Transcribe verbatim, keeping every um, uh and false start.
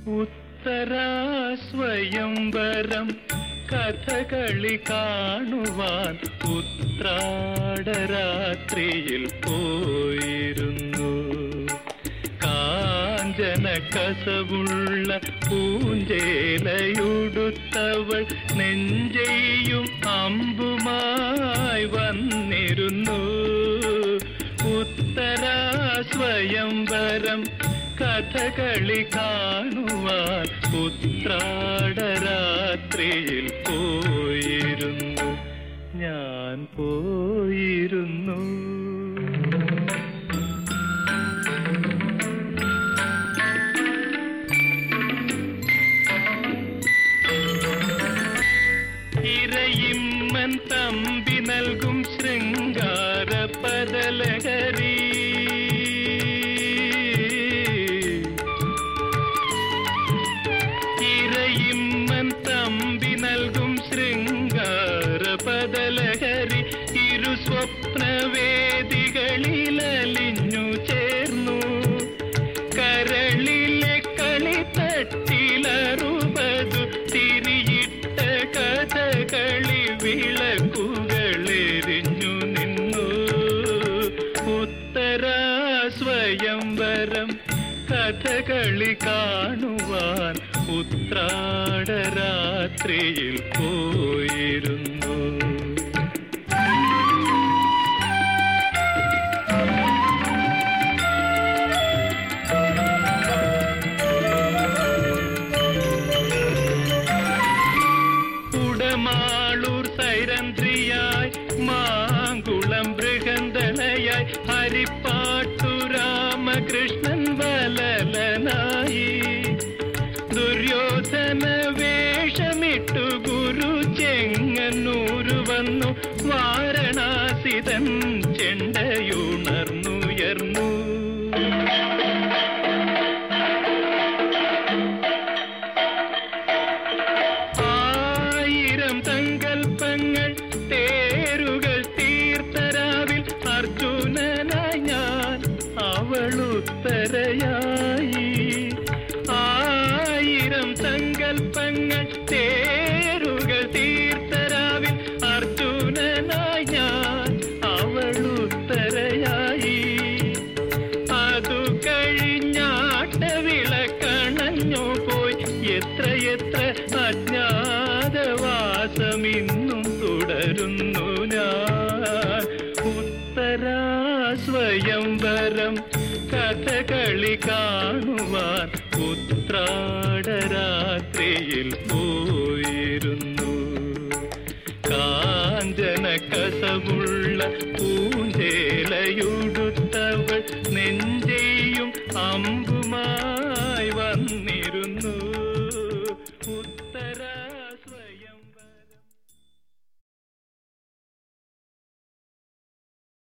ഉത്തരാ സ്വയംവരം കഥകളി കാണുവാൻ ഉത്രാടരാത്രിയിൽ പോയിരുന്നു. കാഞ്ചന കസവുള്ള പൂഞ്ചേലയുടുത്തവൾ നെഞ്ചെയ്യും അമ്പുമായി വന്നിരുന്നു. ഉത്തരാ സ്വയംവരം കഥകളി കാണുവാൻ ഉത്രാടരാത്രിയിൽ പോയിരുന്നു. ഞാൻ പോയിരുന്നു. ഇരയിമ്മൻ തമ്പി നൽകും ശൃംഗാര പദലഹരി, ഇരയിമ്മൻ തമ്പി നൽകും ശൃംഗാര പദലഹരി ഇരു സ്വപ്നവേദികളിൽ അലിഞ്ഞു ചേർന്നു. കരളിലെ കളിത്തട്ടിലറുപതു തിരിയിട്ട കഥകളി വിളക്കുകളെരിഞ്ഞു നിന്നു. ഉത്തരാ സ്വയംവരം കഥകളി കാണുവാൻ ഉത്രാടരാത്രിയിൽ പോയിരുന്നു. ഉടമാളൂർ സൈരന്ധ്രിയായി മാങ്കുളം ബൃഹന്തളയായി ഹരിപ്പാട്ടു രാമകൃഷ്ണൻ വലലനായി ദുര്യോധന വേഷമിട്ടു ഗുരു ചെങ്ങന്നൂരു വന്നു. വാരണാസിതൻ ചെണ്ടയുണർന്നുയർന്നു. ആയിരം സങ്കൽപ്പങ്ങൾ തേരുകൾ തീർത്തരാവിൽ അർജുനനായി ഞാൻ അവളുത്തരയായി. ആയിരം സങ്കൽപ്പങ്ങൾ തേരുകൾ തീർത്തരാവിൽ അർജുനനായി ഞാൻ അവളുത്തരയായി. അതു കഴിഞ്ഞാട്ടവിളക്കണഞ്ഞു പോയി എത്രയെത്ര അജ്ഞാതവാസമിന്നും തുടരുന്നു ഞാൻ. ഉത്തരാ സ്വയംവരം കഥകളി കാണുവാൻ ഉത്രാടരാത്രിയിൽ പോയിരുന്നു. കാഞ്ചന കസവുള്ള പൂഞ്ചേലയുടുത്തവൾ നെഞ്ചെയ്യും അമ്പുമായി വന്നിരുന്നു. ഉത്തരാ